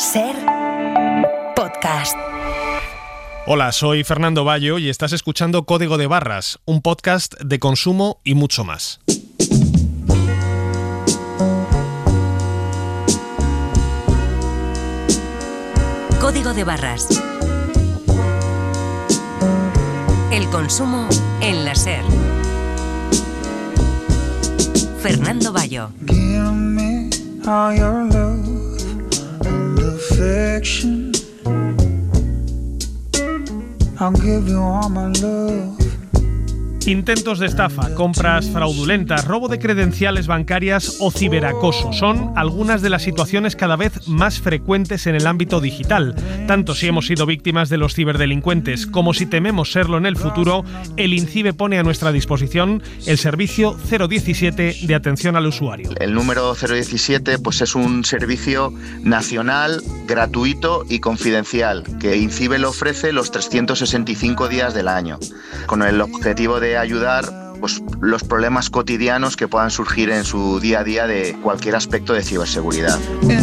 SER Podcast. Hola, soy Fernando Bayo y estás escuchando Código de Barras, un podcast de consumo y mucho más. Código de Barras. El consumo en la SER. Fernando Bayo. Give me all your love and affection. I'll give you all my love. Intentos de estafa, compras fraudulentas, robo de credenciales bancarias o ciberacoso son algunas de las situaciones cada vez más frecuentes en el ámbito digital. Tanto si hemos sido víctimas de los ciberdelincuentes como si tememos serlo en el futuro, el INCIBE pone a nuestra disposición el servicio 017 de atención al usuario. El número 017 pues es un servicio nacional, gratuito y confidencial que INCIBE lo ofrece los 365 días del año, con el objetivo de ayudar pues, los problemas cotidianos que puedan surgir en su día a día de cualquier aspecto de ciberseguridad.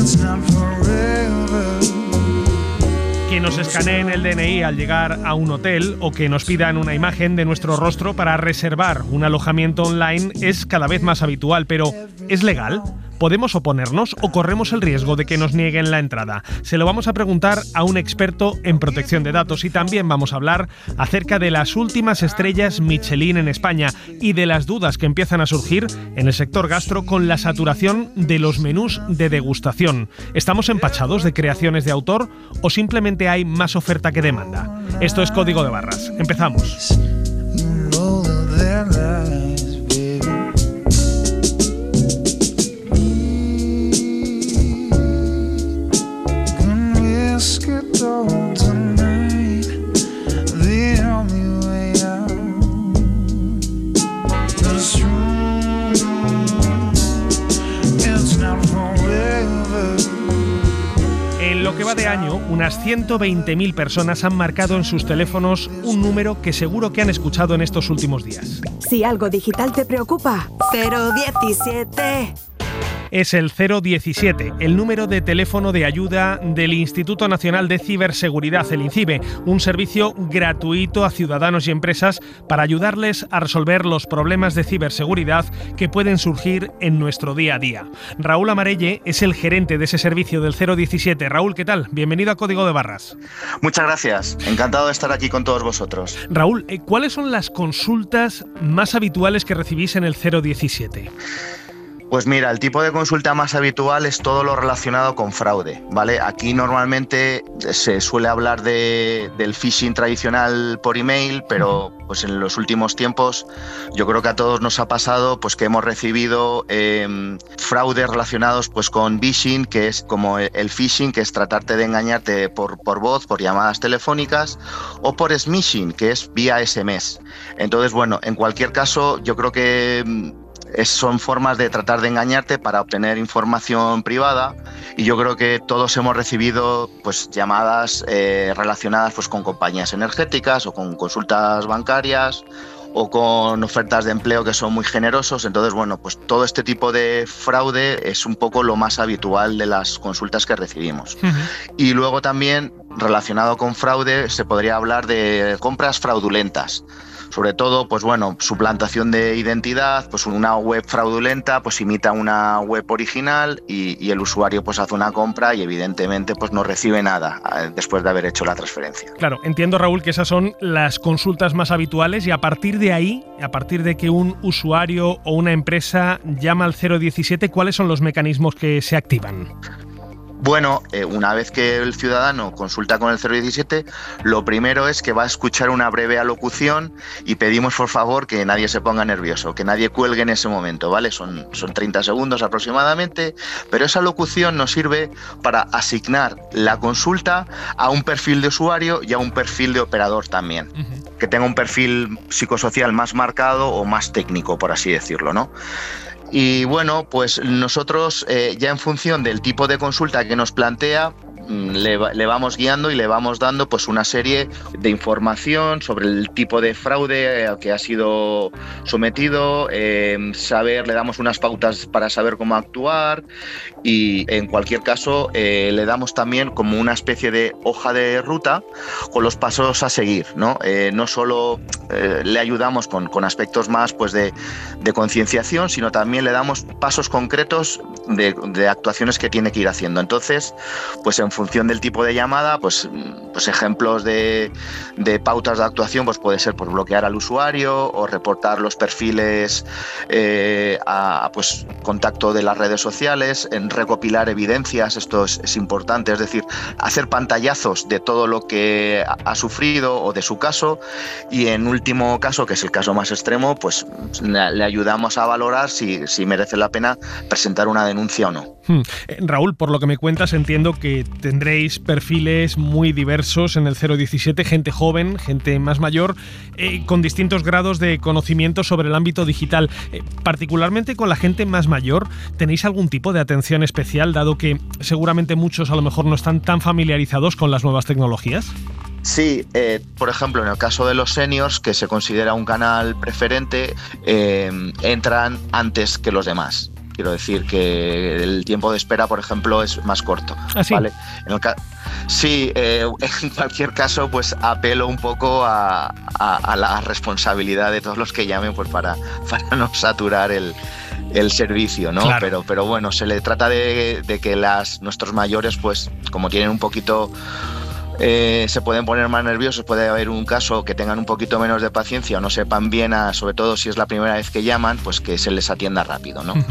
Que nos escaneen el DNI al llegar a un hotel o que nos pidan una imagen de nuestro rostro para reservar un alojamiento online es cada vez más habitual, pero ¿es legal? ¿Podemos oponernos o corremos el riesgo de que nos nieguen la entrada? Se lo vamos a preguntar a un experto en protección de datos y también vamos a hablar acerca de las últimas estrellas Michelin en España y de las dudas que empiezan a surgir en el sector gastro con la saturación de los menús de degustación. ¿Estamos empachados de creaciones de autor o simplemente hay más oferta que demanda? Esto es Código de Barras. Empezamos. En lo que va de año, unas 120.000 personas han marcado en sus teléfonos un número que seguro que han escuchado en estos últimos días. Si algo digital te preocupa, 017. Es el 017, el número de teléfono de ayuda del Instituto Nacional de Ciberseguridad, el INCIBE, un servicio gratuito a ciudadanos y empresas para ayudarles a resolver los problemas de ciberseguridad que pueden surgir en nuestro día a día. Raúl Amarelle es el gerente de ese servicio del 017. Raúl, ¿qué tal? Bienvenido a Código de Barras. Muchas gracias, encantado de estar aquí con todos vosotros. Raúl, ¿cuáles son las consultas más habituales que recibís en el 017? Pues mira, el tipo de consulta más habitual es todo lo relacionado con fraude, ¿vale? Aquí normalmente se suele hablar del phishing tradicional por email, pero pues en los últimos tiempos yo creo que a todos nos ha pasado pues que hemos recibido fraudes relacionados pues con vishing, que es como el phishing, que es tratarte de engañarte por voz, por llamadas telefónicas, o por smishing, que es vía SMS. Entonces, bueno, en cualquier caso yo creo que son formas de tratar de engañarte para obtener información privada, y yo creo que todos hemos recibido pues llamadas relacionadas pues con compañías energéticas o con consultas bancarias o con ofertas de empleo que son muy generosos. Entonces, bueno, pues todo este tipo de fraude es un poco lo más habitual de las consultas que recibimos. Y luego también, relacionado con fraude, se podría hablar de compras fraudulentas. Sobre todo, pues bueno, suplantación de identidad, pues una web fraudulenta pues imita una web original y el usuario pues hace una compra y evidentemente pues no recibe nada después de haber hecho la transferencia. Claro, entiendo, Raúl, que esas son las consultas más habituales y a partir de ahí, a partir de que un usuario o una empresa llama al 017, ¿cuáles son los mecanismos que se activan? Bueno, una vez que el ciudadano consulta con el 017, lo primero es que va a escuchar una breve alocución y pedimos por favor que nadie se ponga nervioso, que nadie cuelgue en ese momento, ¿vale? Son 30 segundos aproximadamente, pero esa locución nos sirve para asignar la consulta a un perfil de usuario y a un perfil de operador también, que tenga un perfil psicosocial más marcado o más técnico, por así decirlo, ¿no? Y bueno, pues nosotros ya en función del tipo de consulta que nos plantea, le vamos guiando y le vamos dando pues una serie de información sobre el tipo de fraude al que ha sido sometido, le damos unas pautas para saber cómo actuar y en cualquier caso le damos también como una especie de hoja de ruta con los pasos a seguir, ¿no? No solo le ayudamos con aspectos más pues de concienciación, sino también le damos pasos concretos de actuaciones que tiene que ir haciendo. Entonces, pues en función del tipo de llamada, pues ejemplos de pautas de actuación pues puede ser por bloquear al usuario o reportar los perfiles a pues contacto de las redes sociales, en recopilar evidencias, esto es importante, es decir, hacer pantallazos de todo lo que ha sufrido o de su caso, y en último caso, que es el caso más extremo, pues le ayudamos a valorar si merece la pena presentar una denuncia o no. Raúl, por lo que me cuentas, entiendo que tendréis perfiles muy diversos en el 017, gente joven, gente más mayor, con distintos grados de conocimiento sobre el ámbito digital. Particularmente con la gente más mayor, ¿tenéis algún tipo de atención especial, dado que seguramente muchos a lo mejor no están tan familiarizados con las nuevas tecnologías? Sí, por ejemplo, en el caso de los seniors, que se considera un canal preferente, entran antes que los demás. Quiero decir que el tiempo de espera, por ejemplo, es más corto. ¿Ah, sí? ¿Vale? Sí, en cualquier caso, pues apelo un poco a la responsabilidad de todos los que llamen, pues para no saturar el servicio, ¿no? Claro. Pero bueno, se le trata de que nuestros mayores, pues como tienen un poquito... se pueden poner más nerviosos, puede haber un caso que tengan un poquito menos de paciencia o no sepan bien, sobre todo si es la primera vez que llaman, pues que se les atienda rápido, ¿no?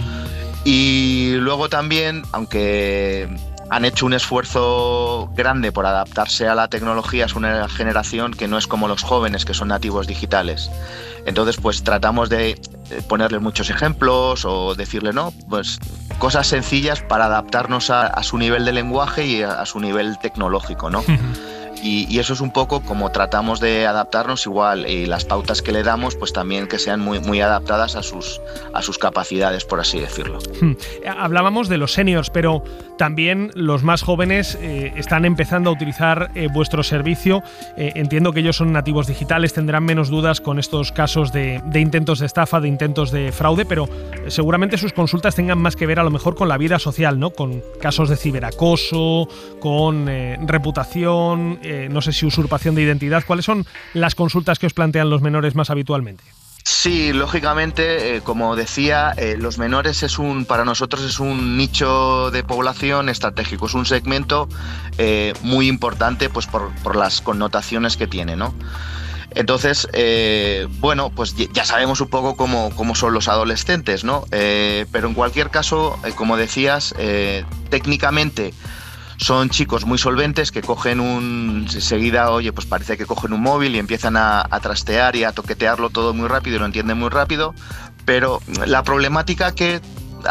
Y luego también, aunque han hecho un esfuerzo grande por adaptarse a la tecnología, es una generación que no es como los jóvenes, que son nativos digitales. Entonces, pues tratamos de ponerles muchos ejemplos o decirle, no, pues cosas sencillas para adaptarnos a su nivel de lenguaje y a su nivel tecnológico, ¿no? Y eso es un poco como tratamos de adaptarnos igual, y las pautas que le damos pues también que sean muy, muy adaptadas a sus capacidades, por así decirlo. Hablábamos de los seniors, pero también los más jóvenes están empezando a utilizar vuestro servicio. Entiendo que ellos son nativos digitales, tendrán menos dudas con estos casos de intentos de estafa, de intentos de fraude, pero seguramente sus consultas tengan más que ver a lo mejor con la vida social, ¿no? Con casos de ciberacoso, con reputación, no sé si usurpación de identidad. ¿Cuáles son las consultas que os plantean los menores más habitualmente? Sí, lógicamente, como decía, los menores para nosotros es un nicho de población estratégico, es un segmento muy importante pues por las connotaciones que tiene, ¿no? Entonces, bueno, pues ya sabemos un poco cómo son los adolescentes, ¿no? Pero en cualquier caso, como decías, técnicamente son chicos muy solventes que cogen enseguida, oye, pues parece que cogen un móvil y empiezan a trastear y a toquetearlo todo muy rápido y lo entienden muy rápido, pero la problemática que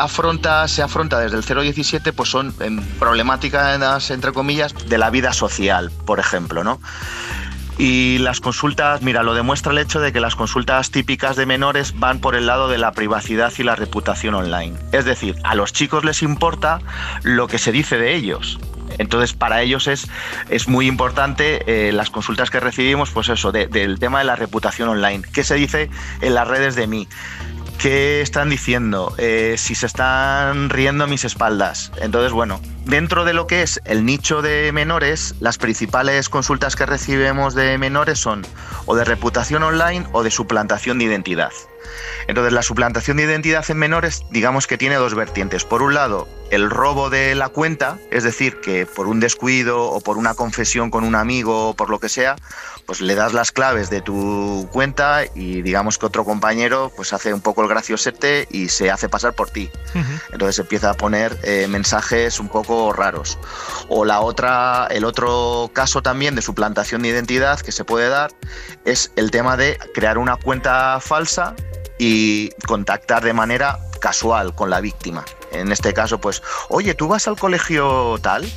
se afronta desde el 017 pues son problemáticas, entre comillas, de la vida social, por ejemplo, ¿no? Y las consultas, mira, lo demuestra el hecho de que las consultas típicas de menores van por el lado de la privacidad y la reputación online. Es decir, a los chicos les importa lo que se dice de ellos. Entonces, para ellos es muy importante las consultas que recibimos, pues eso, del tema de la reputación online. ¿Qué se dice en las redes de mí? ¿Qué están diciendo? Si se están riendo a mis espaldas. Entonces, bueno, dentro de lo que es el nicho de menores, las principales consultas que recibimos de menores son o de reputación online o de suplantación de identidad. Entonces, la suplantación de identidad en menores, digamos que tiene dos vertientes. Por un lado, el robo de la cuenta, es decir, que por un descuido o por una confesión con un amigo o por lo que sea, pues le das las claves de tu cuenta y digamos que otro compañero pues hace un poco el graciosete y se hace pasar por ti. Entonces empieza a poner mensajes un poco raros. O el otro caso también de suplantación de identidad que se puede dar es el tema de crear una cuenta falsa y contactar de manera casual con la víctima. En este caso, pues, oye, ¿tú vas al colegio tal?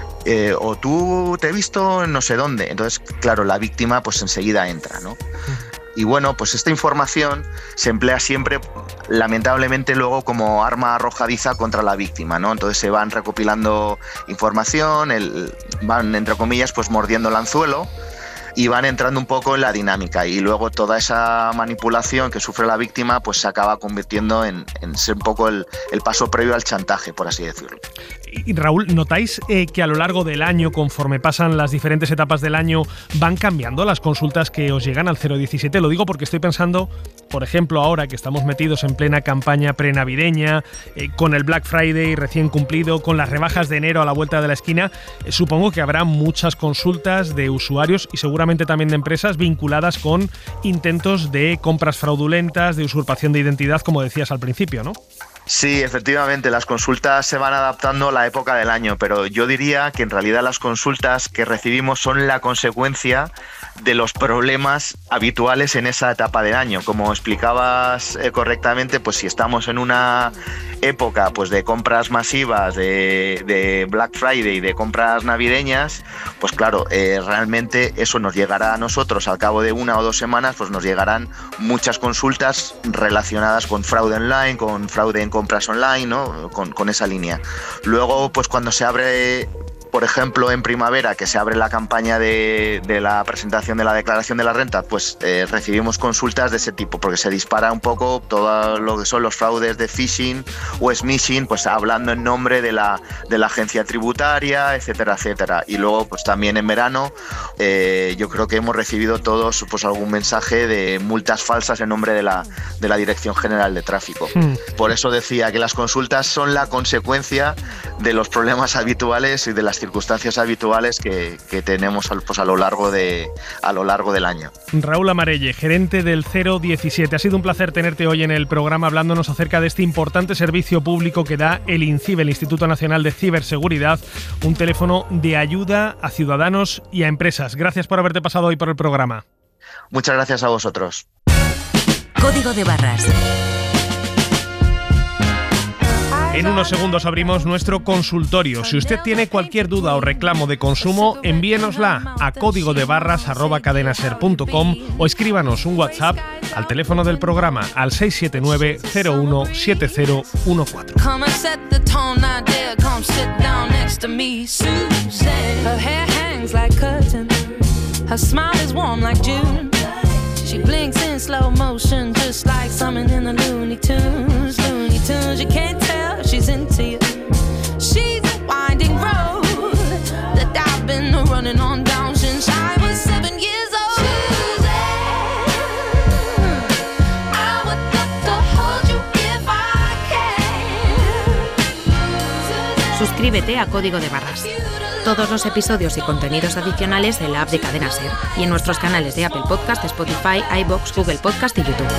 O tú te he visto en no sé dónde. Entonces, claro, la víctima pues enseguida entra, ¿no? Y bueno, pues esta información se emplea siempre, lamentablemente, luego como arma arrojadiza contra la víctima, ¿no? Entonces se van recopilando información, van, entre comillas, pues mordiendo el anzuelo y van entrando un poco en la dinámica, y luego toda esa manipulación que sufre la víctima pues se acaba convirtiendo en ser un poco el paso previo al chantaje, por así decirlo. Y Raúl, ¿notáis que a lo largo del año, conforme pasan las diferentes etapas del año, van cambiando las consultas que os llegan al 017? Lo digo porque estoy pensando, por ejemplo, ahora que estamos metidos en plena campaña prenavideña, con el Black Friday recién cumplido, con las rebajas de enero a la vuelta de la esquina, supongo que habrá muchas consultas de usuarios y seguramente también de empresas vinculadas con intentos de compras fraudulentas, de usurpación de identidad, como decías al principio, ¿no? Sí, efectivamente, las consultas se van adaptando a la época del año, pero yo diría que en realidad las consultas que recibimos son la consecuencia de los problemas habituales en esa etapa del año. Como explicabas correctamente, pues si estamos en una época pues de compras masivas, de Black Friday, de compras navideñas, pues claro, realmente eso nos llegará a nosotros al cabo de 1 o 2 semanas, pues nos llegarán muchas consultas relacionadas con fraude online, con fraude en compras online, ¿no? Con esa línea. Luego, pues cuando se abre, por ejemplo, en primavera, que se abre la campaña de la presentación de la declaración de la renta, pues recibimos consultas de ese tipo, porque se dispara un poco todo lo que son los fraudes de phishing o smishing, pues hablando en nombre de la agencia tributaria, etcétera, etcétera. Y luego, pues también en verano, yo creo que hemos recibido todos pues algún mensaje de multas falsas en nombre de la Dirección General de Tráfico. Por eso decía que las consultas son la consecuencia de los problemas habituales y de las circunstancias habituales que tenemos pues a lo largo del año. Raúl Amarelle, gerente del 017. Ha sido un placer tenerte hoy en el programa hablándonos acerca de este importante servicio público que da el INCIBE, el Instituto Nacional de Ciberseguridad, un teléfono de ayuda a ciudadanos y a empresas. Gracias por haberte pasado hoy por el programa. Muchas gracias a vosotros. Código de barras. En unos segundos abrimos nuestro consultorio. Si usted tiene cualquier duda o reclamo de consumo, envíenosla a códigodebarras@cadenaser.com o escríbanos un WhatsApp al teléfono del programa al 679 01 7014. Come and set the tone, now dear, come sit down next to me, Susan. Her hair hangs like curtains, her smile is warm like June. She blinks in slow motion, just like something in the Looney Tunes. Looney Tunes, you can't tell she's into you. She's a winding road that I've been running on down since I was 7 years old. Susan, I would love to hold you if I can. Suscríbete a Código de Barras. Todos los episodios y contenidos adicionales en la app de Cadena Ser y en nuestros canales de Apple Podcast, Spotify, iVoox, Google Podcast y YouTube.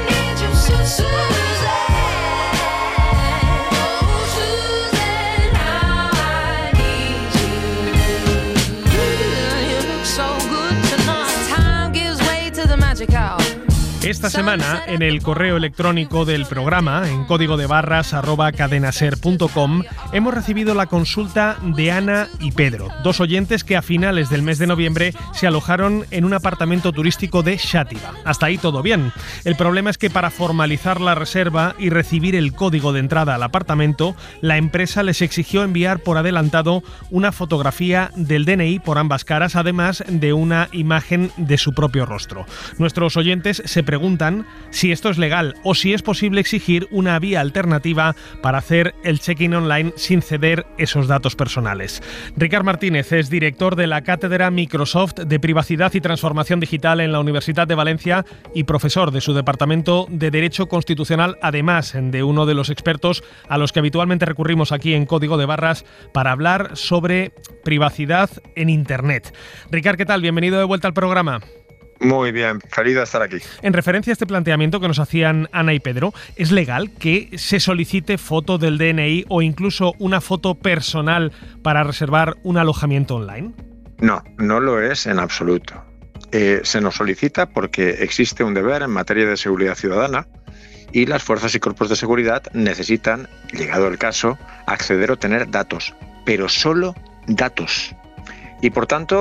Esta semana, en el correo electrónico del programa, en códigodebarras@cadenaser.com, hemos recibido la consulta de Ana y Pedro, 2 oyentes que a finales del mes de noviembre se alojaron en un apartamento turístico de Xàtiva. Hasta ahí todo bien. El problema es que para formalizar la reserva y recibir el código de entrada al apartamento, la empresa les exigió enviar por adelantado una fotografía del DNI por ambas caras, además de una imagen de su propio rostro. Nuestros oyentes se preguntan si esto es legal o si es posible exigir una vía alternativa para hacer el check-in online sin ceder esos datos personales. Ricard Martínez es director de la Cátedra Microsoft de Privacidad y Transformación Digital en la Universidad de Valencia y profesor de su Departamento de Derecho Constitucional, además de uno de los expertos a los que habitualmente recurrimos aquí en Código de Barras para hablar sobre privacidad en Internet. Ricard, ¿qué tal? Bienvenido de vuelta al programa. Muy bien, feliz de estar aquí. En referencia a este planteamiento que nos hacían Ana y Pedro, ¿es legal que se solicite foto del DNI o incluso una foto personal para reservar un alojamiento online? No, no lo es en absoluto. Se nos solicita porque existe un deber en materia de seguridad ciudadana y las fuerzas y cuerpos de seguridad necesitan, llegado el caso, acceder o tener datos, pero solo datos. Y por tanto,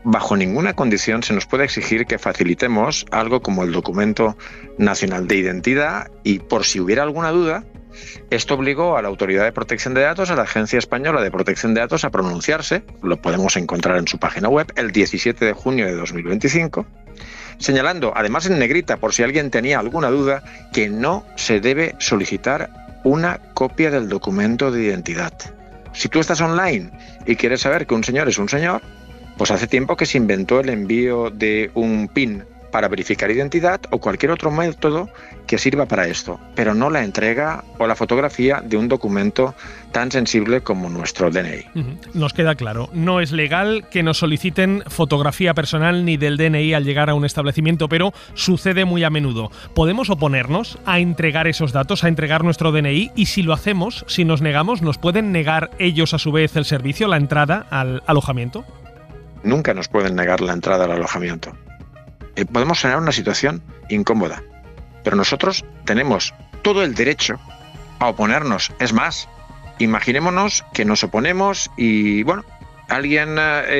bajo ninguna condición se nos puede exigir que facilitemos algo como el documento nacional de identidad y, por si hubiera alguna duda, esto obligó a la Autoridad de Protección de Datos, a la Agencia Española de Protección de Datos, a pronunciarse, lo podemos encontrar en su página web, el 17 de junio de 2025, señalando, además en negrita, por si alguien tenía alguna duda, que no se debe solicitar una copia del documento de identidad. Si tú estás online y quieres saber que un señor es un señor, pues hace tiempo que se inventó el envío de un PIN para verificar identidad o cualquier otro método que sirva para esto, pero no la entrega o la fotografía de un documento tan sensible como nuestro DNI. Nos queda claro, no es legal que nos soliciten fotografía personal ni del DNI al llegar a un establecimiento, pero sucede muy a menudo. ¿Podemos oponernos a entregar esos datos, a entregar nuestro DNI? Y si lo hacemos, si nos negamos, ¿nos pueden negar ellos a su vez el servicio, la entrada al alojamiento? Nunca nos pueden negar la entrada al alojamiento. Podemos generar una situación incómoda, pero nosotros tenemos todo el derecho a oponernos. Es más, imaginémonos que nos oponemos y, bueno, alguien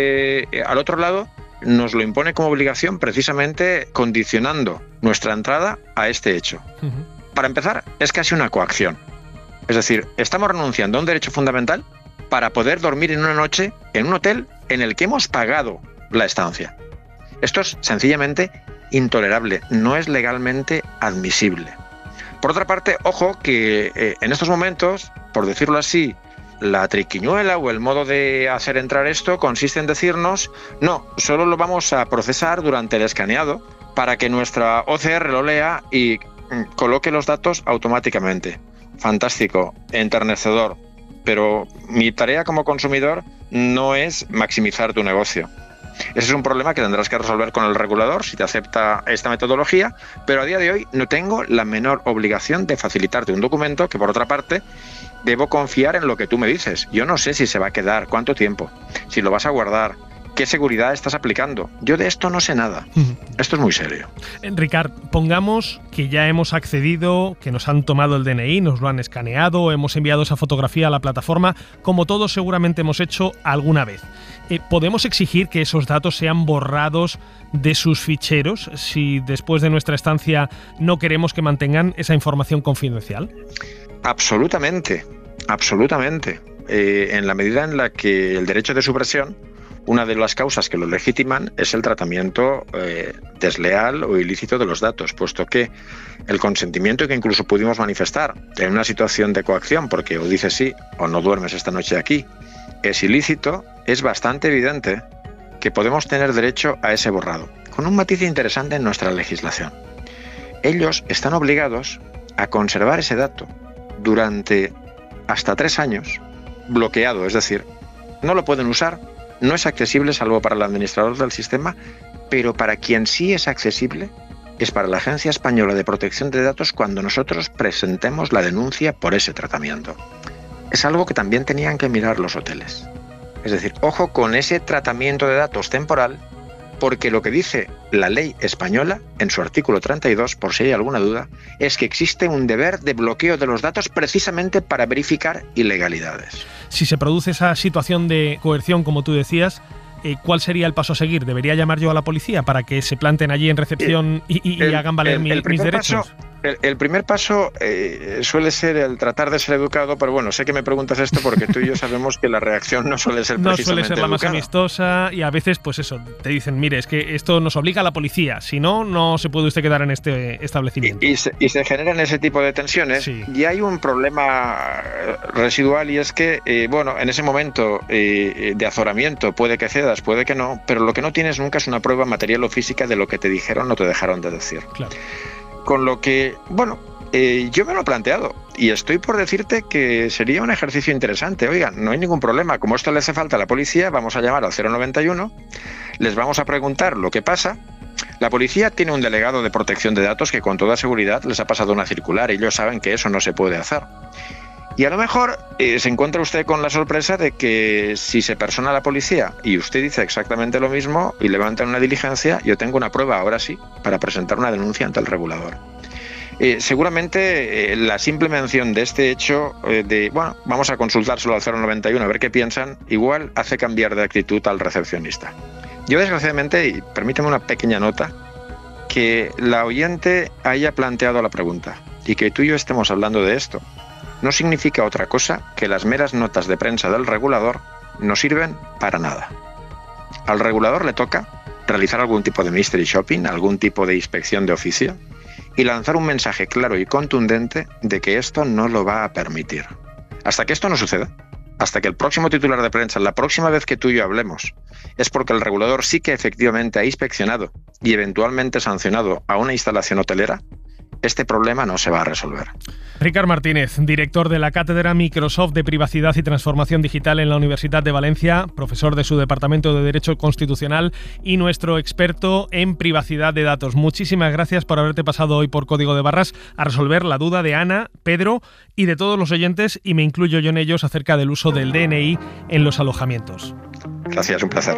al otro lado nos lo impone como obligación, precisamente condicionando nuestra entrada a este hecho. Para empezar, es casi una coacción. Es decir, estamos renunciando a un derecho fundamental para poder dormir en una noche en un hotel en el que hemos pagado la estancia. Esto es sencillamente intolerable, no es legalmente admisible. Por otra parte, ojo que en estos momentos, por decirlo así, la triquiñuela o el modo de hacer entrar esto consiste en decirnos, no, solo lo vamos a procesar durante el escaneado para que nuestra OCR lo lea y coloque los datos automáticamente. Fantástico, enternecedor, pero mi tarea como consumidor no es maximizar tu negocio. Ese es un problema que tendrás que resolver con el regulador si te acepta esta metodología, pero a día de hoy no tengo la menor obligación de facilitarte un documento que, por otra parte, debo confiar en lo que tú me dices. Yo no sé si se va a quedar, cuánto tiempo, si lo vas a guardar, qué seguridad estás aplicando. Yo de esto no sé nada. Esto es muy serio. Ricard, pongamos que ya hemos accedido, que nos han tomado el DNI, nos lo han escaneado, hemos enviado esa fotografía a la plataforma, como todos seguramente hemos hecho alguna vez. ¿Podemos exigir que esos datos sean borrados de sus ficheros si después de nuestra estancia no queremos que mantengan esa información confidencial? Absolutamente, absolutamente. En la medida en la que el derecho de supresión, una de las causas que lo legitiman es el tratamiento desleal o ilícito de los datos, puesto que el consentimiento que incluso pudimos manifestar en una situación de coacción, porque o dices sí o no duermes esta noche aquí, es ilícito, es bastante evidente que podemos tener derecho a ese borrado, con un matiz interesante en nuestra legislación. Ellos están obligados a conservar ese dato durante hasta 3 años, bloqueado, es decir, no lo pueden usar, no es accesible salvo para el administrador del sistema, pero para quien sí es accesible es para la Agencia Española de Protección de Datos cuando nosotros presentemos la denuncia por ese tratamiento. Es algo que también tenían que mirar los hoteles. Es decir, ojo con ese tratamiento de datos temporal, porque lo que dice la ley española, en su artículo 32, por si hay alguna duda, es que existe un deber de bloqueo de los datos precisamente para verificar ilegalidades. Si se produce esa situación de coerción, como tú decías, ¿cuál sería el paso a seguir? ¿Debería llamar yo a la policía para que se planten allí en recepción y hagan valer mis derechos? El primer paso suele ser el tratar de ser educado, pero bueno, sé que me preguntas esto porque tú y yo sabemos que la reacción no suele ser precisamente no suele ser la más educada. Amistosa y a veces, pues eso, te dicen, mire, es que esto nos obliga a la policía, si no, no se puede usted quedar en este establecimiento. Y se generan ese tipo de tensiones, sí. Y hay un problema residual y es que, bueno, en ese momento de azoramiento puede que cedas, puede que no, pero lo que no tienes nunca es una prueba material o física de lo que te dijeron o te dejaron de decir. Claro. Con lo que, bueno, yo me lo he planteado y estoy por decirte que sería un ejercicio interesante. Oiga, no hay ningún problema. Como esto le hace falta a la policía, vamos a llamar al 091, les vamos a preguntar lo que pasa. La policía tiene un delegado de protección de datos que con toda seguridad les ha pasado una circular y ellos saben que eso no se puede hacer. Y a lo mejor se encuentra usted con la sorpresa de que si se persona a la policía y usted dice exactamente lo mismo y levantan una diligencia, yo tengo una prueba ahora sí para presentar una denuncia ante el regulador. Seguramente la simple mención de este hecho bueno, vamos a consultárselo al 091 a ver qué piensan, igual hace cambiar de actitud al recepcionista. Yo, desgraciadamente, y permíteme una pequeña nota, que la oyente haya planteado la pregunta y que tú y yo estemos hablando de esto no significa otra cosa que las meras notas de prensa del regulador no sirven para nada. Al regulador le toca realizar algún tipo de mystery shopping, algún tipo de inspección de oficio y lanzar un mensaje claro y contundente de que esto no lo va a permitir. Hasta que esto no suceda, hasta que el próximo titular de prensa, la próxima vez que tú y yo hablemos, es porque el regulador sí que efectivamente ha inspeccionado y eventualmente sancionado a una instalación hotelera, este problema no se va a resolver. Ricard Martínez, director de la Cátedra Microsoft de Privacidad y Transformación Digital en la Universidad de Valencia, profesor de su Departamento de Derecho Constitucional y nuestro experto en privacidad de datos. Muchísimas gracias por haberte pasado hoy por Código de Barras a resolver la duda de Ana, Pedro y de todos los oyentes, y me incluyo yo en ellos, acerca del uso del DNI en los alojamientos. Gracias, un placer.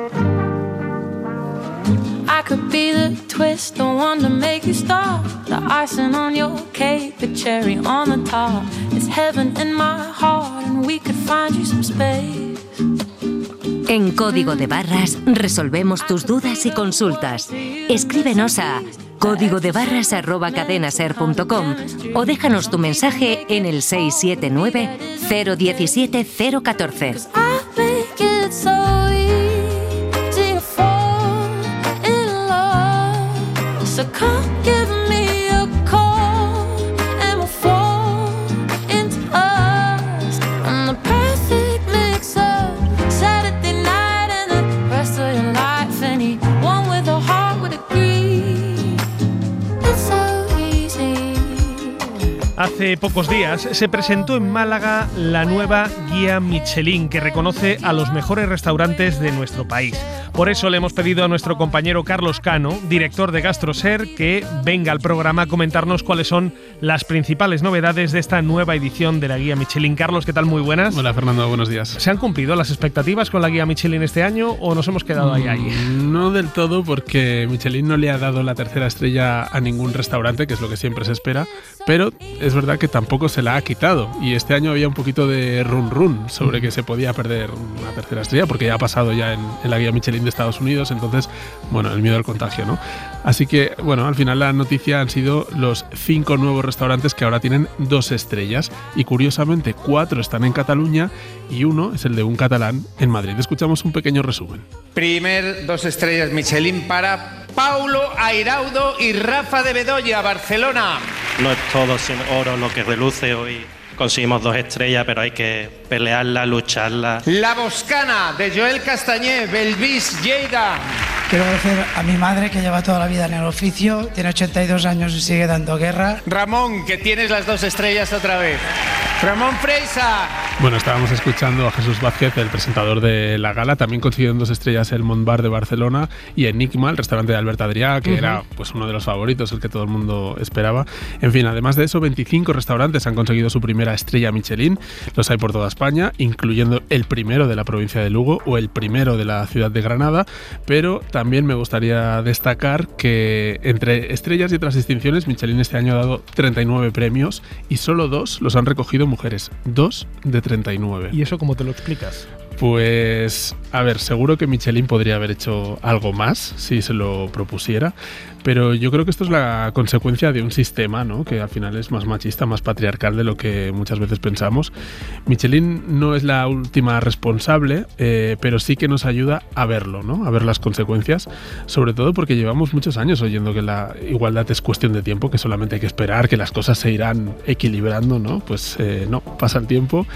I could be the twist, the one to make you stop, the icing on your cake, the cherry on the top. It's heaven in my heart and we could find you some space. En Código de Barras resolvemos tus dudas y consultas. Escríbenos a códigodebarras@cadenaser.com o déjanos tu mensaje en el 679 017 014. So come give me a call and we'll fall into us. I'm the perfect mix of Saturday night and the rest of your life. Anyone with a heart would agree. It's so easy. Hace pocos días se presentó en Málaga la nueva guía Michelin, que reconoce a los mejores restaurantes de nuestro país. Por eso le hemos pedido a nuestro compañero Carlos Cano, director de GastroSer, que venga al programa a comentarnos cuáles son las principales novedades de esta nueva edición de la guía Michelin. Carlos, ¿qué tal? Muy buenas. Hola, Fernando, buenos días. ¿Se han cumplido las expectativas con la guía Michelin este año o nos hemos quedado ahí? No del todo, porque Michelin no le ha dado la tercera estrella a ningún restaurante, que es lo que siempre se espera, pero es verdad que tampoco se la ha quitado, y este año había un poquito de run sobre que se podía perder una tercera estrella, porque ya ha pasado ya en la guía Michelin de Estados Unidos, entonces, bueno, el miedo al contagio, ¿no? Así que, bueno, al final la noticia han sido los 5 nuevos restaurantes que ahora tienen 2 estrellas, y curiosamente 4 están en Cataluña y 1 es el de un catalán en Madrid. Escuchamos un pequeño resumen. Primer 2 estrellas Michelin para Paulo Airaudo y Rafa de Bedoya, Barcelona. No es todo sin oro lo que reluce hoy. Conseguimos 2 estrellas, pero hay que pelearla, lucharla. La Boscana, de Joel Castañé, Belvis, Lleida. Quiero agradecer a mi madre, que lleva toda la vida en el oficio, tiene 82 años y sigue dando guerra. Ramón, que tienes las 2 estrellas otra vez. Ramón Freisa. Bueno, estábamos escuchando a Jesús Vázquez, el presentador de la gala. También consiguieron 2 estrellas el Montbar de Barcelona y Enigma, el restaurante de Albert Adrià, que era pues uno de los favoritos, el que todo el mundo esperaba. En fin, además de eso, 25 restaurantes han conseguido su primera estrella Michelin. Los hay por toda España, incluyendo el primero de la provincia de Lugo o el primero de la ciudad de Granada, pero también me gustaría destacar que entre estrellas y otras distinciones, Michelin este año ha dado 39 premios y solo 2 los han recogido mujeres. 2 de 39. ¿Y eso cómo te lo explicas? Pues, a ver, seguro que Michelin podría haber hecho algo más si se lo propusiera, pero yo creo que esto es la consecuencia de un sistema, ¿no?, que al final es más machista, más patriarcal de lo que muchas veces pensamos. Michelin no es la última responsable, pero sí que nos ayuda a verlo, ¿no?, a ver las consecuencias, sobre todo porque llevamos muchos años oyendo que la igualdad es cuestión de tiempo, que solamente hay que esperar, que las cosas se irán equilibrando, ¿no? Pues no, pasa el tiempo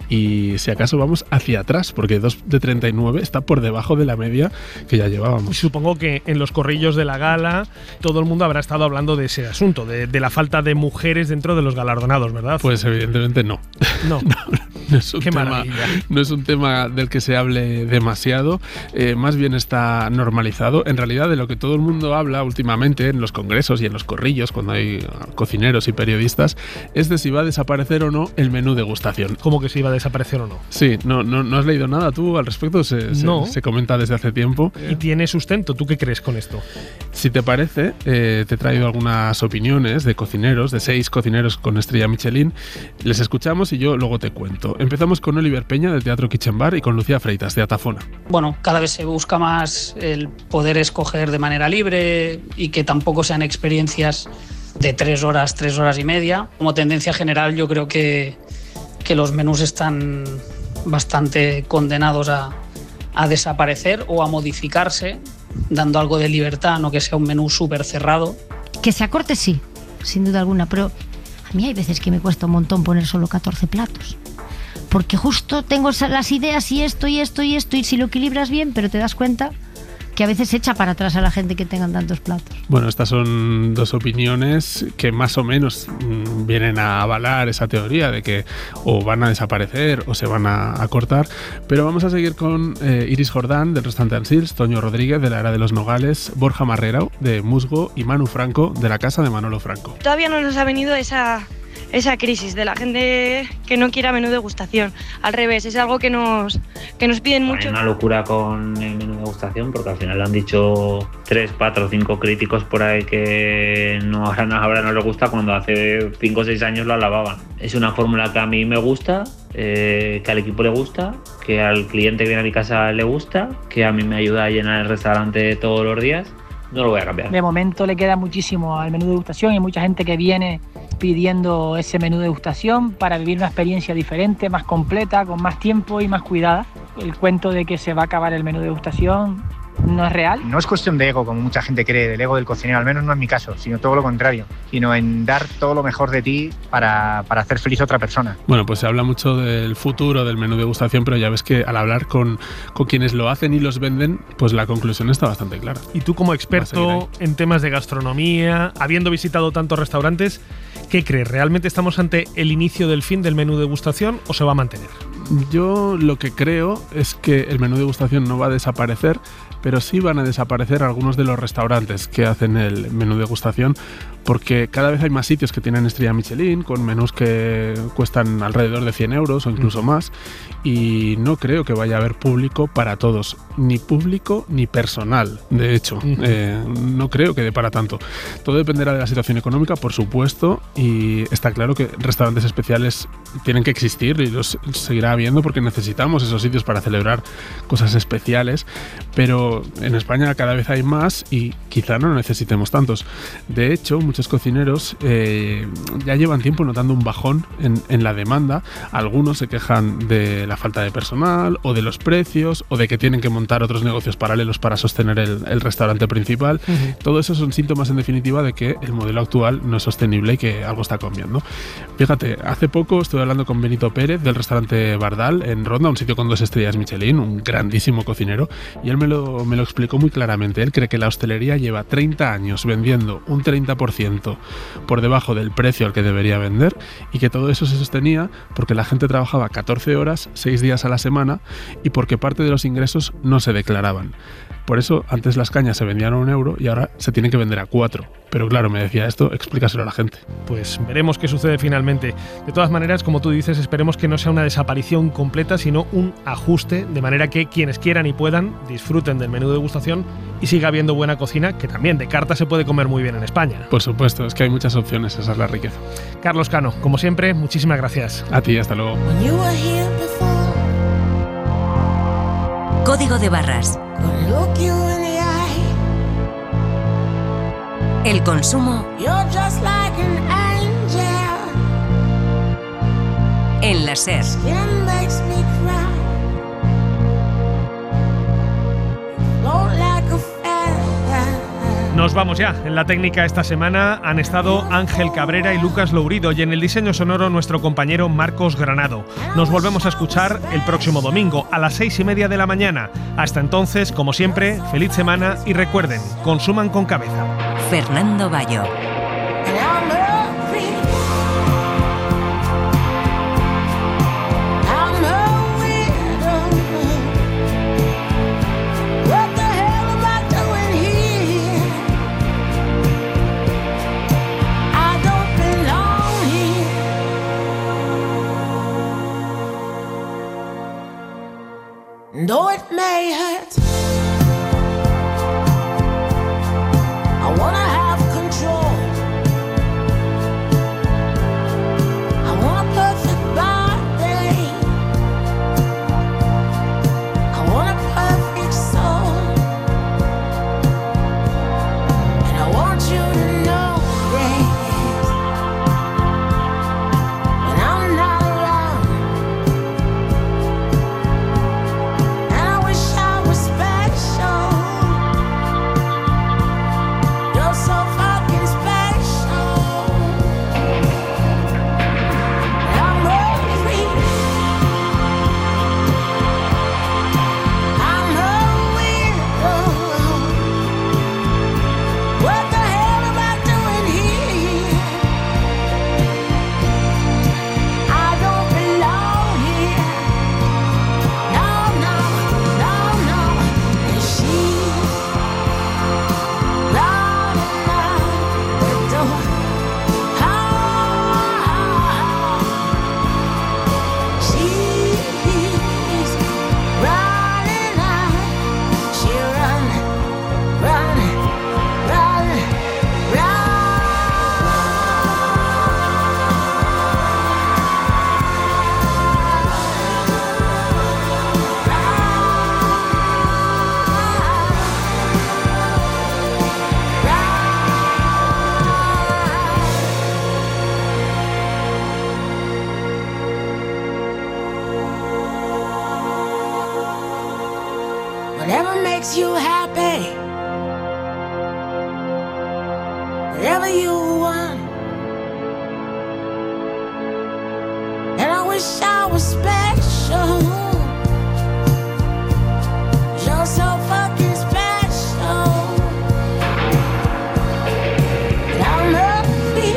y si acaso vamos hacia atrás, porque 2 de 39 está por debajo de la media que ya llevábamos. Supongo que en los corrillos de la gala todo el mundo habrá estado hablando de ese asunto, de la falta de mujeres dentro de los galardonados, ¿verdad? Pues evidentemente no. No. No es un Qué tema, maravilla. no es un tema del que se hable demasiado, más bien está normalizado. En realidad, de lo que todo el mundo habla últimamente en los congresos y en los corrillos, cuando hay cocineros y periodistas, es de si va a desaparecer o no el menú degustación. ¿Cómo que se iba a desaparecer o no. Sí, no has leído nada tú al respecto, se comenta desde hace tiempo. Y tiene sustento, ¿tú qué crees con esto? Si te parece, te he traído algunas opiniones de cocineros, de 6 cocineros con estrella Michelin. Les escuchamos y yo luego te cuento. Empezamos con Oliver Peña del Teatro Kitchen Bar y con Lucía Freitas de Atafona. Bueno, cada vez se busca más el poder escoger de manera libre y que tampoco sean experiencias de 3 horas y media. Como tendencia general, yo creo que los menús están bastante condenados a desaparecer o a modificarse, dando algo de libertad, no que sea un menú súper cerrado. Que se acorte, sí, sin duda alguna, pero a mí hay veces que me cuesta un montón poner solo 14 platos. Porque justo tengo las ideas y esto, y si lo equilibras bien, pero te das cuenta que a veces echa para atrás a la gente que tengan tantos platos. Bueno, estas son 2 opiniones que más o menos vienen a avalar esa teoría de que o van a desaparecer o se van a cortar, pero vamos a seguir con Iris Jordán del restaurante Ansils, Toño Rodríguez de la Era de los Nogales, Borja Marrero de Musgo y Manu Franco de la Casa de Manolo Franco. Todavía no nos ha venido esa crisis de la gente que no quiera menú degustación. Al revés, es algo que nos piden mucho. Hay una locura con el menú degustación porque al final le han dicho 3, 4, 5 críticos por ahora no les gusta cuando hace 5 o 6 años lo alababan. Es una fórmula que a mí me gusta, que al equipo le gusta, que al cliente que viene a mi casa le gusta, que a mí me ayuda a llenar el restaurante todos los días. No lo voy a cambiar. De momento le queda muchísimo al menú de degustación y hay mucha gente que viene pidiendo ese menú de degustación para vivir una experiencia diferente, más completa, con más tiempo y más cuidada. El cuento de que se va a acabar el menú de degustación no es real. No es cuestión de ego, como mucha gente cree, del ego del cocinero, al menos no en mi caso, sino todo lo contrario, sino en dar todo lo mejor de ti para hacer feliz a otra persona. Bueno, pues se habla mucho del futuro del menú de degustación, pero ya ves que al hablar con quienes lo hacen y los venden, pues la conclusión está bastante clara. Y tú, como experto en temas de gastronomía, habiendo visitado tantos restaurantes, ¿qué crees? ¿Realmente estamos ante el inicio del fin del menú de degustación o se va a mantener? Yo lo que creo es que el menú de degustación no va a desaparecer, pero sí van a desaparecer algunos de los restaurantes que hacen el menú de degustación, porque cada vez hay más sitios que tienen estrella Michelin, con menús que cuestan alrededor de 100 euros o incluso más, y no creo que vaya a haber público para todos, ni público ni personal, de hecho. No creo que dé para tanto. Todo dependerá de la situación económica, por supuesto, y está claro que restaurantes especiales tienen que existir y los seguirá habiendo porque necesitamos esos sitios para celebrar cosas especiales, pero en España cada vez hay más y quizá no necesitemos tantos. De hecho, muchos cocineros ya llevan tiempo notando un bajón en la demanda. Algunos se quejan de la falta de personal o de los precios o de que tienen que montar otros negocios paralelos para sostener el restaurante principal. Todo eso son síntomas en definitiva de que el modelo actual no es sostenible y que algo está cambiando. Fíjate, hace poco estuve hablando con Benito Pérez del restaurante Bardal en Ronda, un sitio con 2 estrellas Michelin, un grandísimo cocinero, y él me lo explicó muy claramente. Él cree que la hostelería lleva 30 años vendiendo un 30% por debajo del precio al que debería vender y que todo eso se sostenía porque la gente trabajaba 14 horas, 6 días a la semana y porque parte de los ingresos no se declaraban. Por eso antes las cañas se vendían a 1 euro y ahora se tienen que vender a 4. Pero claro, me decía esto, explícaselo a la gente. Pues veremos qué sucede finalmente. De todas maneras, como tú dices, esperemos que no sea una desaparición completa, sino un ajuste, de manera que quienes quieran y puedan disfruten del menú de degustación y siga habiendo buena cocina, que también de carta se puede comer muy bien en España. Por supuesto, es que hay muchas opciones, esa es la riqueza. Carlos Cano, como siempre, muchísimas gracias. A ti, hasta luego. Código de barras. El consumo en la SER. Nos vamos ya. En la técnica esta semana han estado Ángel Cabrera y Lucas Lourido y en el diseño sonoro nuestro compañero Marcos Granado. Nos volvemos a escuchar el próximo domingo a las 6:30 de la mañana. Hasta entonces, como siempre, feliz semana y recuerden, consuman con cabeza. Fernando Bayo. Though it may hurt, I wanna have control. I want a perfect body. I want a perfect soul. And I want you to know this. When I'm not around, and I wish I was special. You're so fucking special. I'm hungry. I'm a weirdo. What the hell am I doing here? I don't belong here. No, no, no, no. And she's running out the door. She's running out. She run, run, run, run. Whatever makes you happy, whatever you want. And I wish I was special. You're so fucking special. And I'm happy.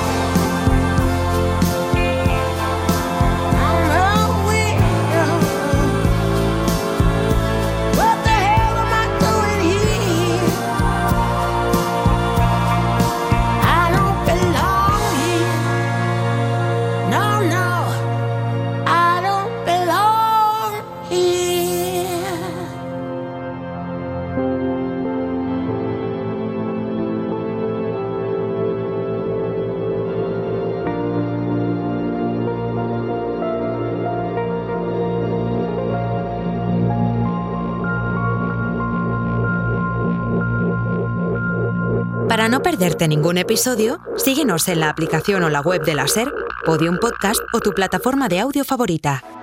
I'm a weirdo. What the hell am I doing here? I don't belong here. No, no, I don't belong here. Para no perderte ningún episodio, síguenos en la aplicación o la web de la SER, Podium Podcast o tu plataforma de audio favorita.